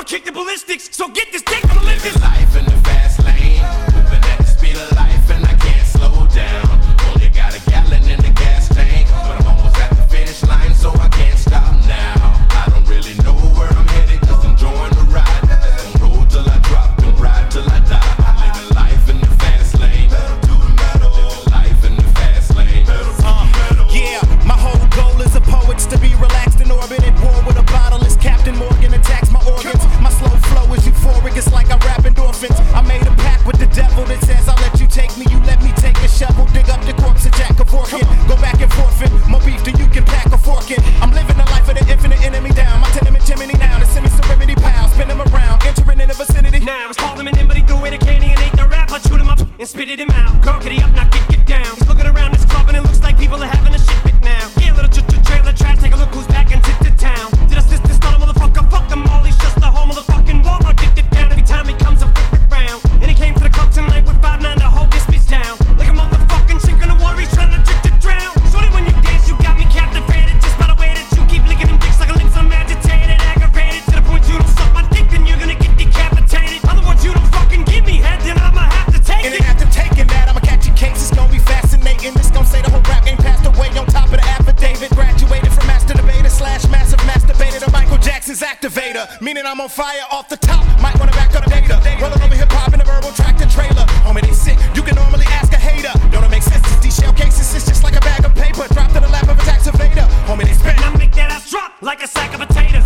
kick the ballistics. So get this dick, I'ma live this life in the fast lane, moving at the speed of life, and I can't slow down. Only got a gallon in the gas tank, but I'm almost at the finish line, so I can't stop now. I don't really know where I'm headed, just enjoying the ride. Just gonna roll till I drop and ride till I die. Living life in the fast lane, living life in the fast lane. Yeah, my whole goal as a poet's to be relaxed in orbit at war with a bottle as Captain Morgan attacks my organs. My slow flow is euphoric, it's like I rap endorphins. I made a pact with the devil that says I'll let you take me, you let me take a shovel, dig up the corpse of Jack Kevorkian. Go back and forfeit, more beef than you can pack a fork in. I'm living the life of the infinite enemy down. My tenement chimney now, the semi-serenity pal, spin him around, entering in the vicinity. Now it's calling him in, but he threw away the candy and ate the rap. I chewed him up and spitted him out. Girl, get up, now get down. He's looking around this club and it looks like people are having a shit fit now. Yeah, little trailer trash, take a look who's back into the town. Did I this not a motherfucker? Fuck him all, he's just a whole motherfucking Walmart. Get it down every time he comes a round. And he came to the club tonight with 5'9" to hold this bitch down. Like a motherfucking sink in the water, he's trying to drown. Shorty, when you dance, you got me captivated. Just by the way that you keep licking them dicks like a lips, I'm agitated, aggravated. To the point you don't suck my dick, then you're gonna get decapitated. Otherwise, you don't fucking give me head, then I'ma have to take it. And after taking that, I'ma catch your case, it's gonna be fascinating. This gon' say the whole rap game passed away on top of the affidavit. Graduated from master debater / massive masturbator to Michael Jackson's activator. Meaning I'm on fire off the top, might wanna back up the data. Rolling over hip-hop in a verbal tractor trailer. Homie, they sick, you can normally ask a hater. Don't it make sense? These shell cases, it's just like a bag of paper dropped in the lap of a tax evader. Homie, they spin. And I make that ass drop like a sack of potatoes.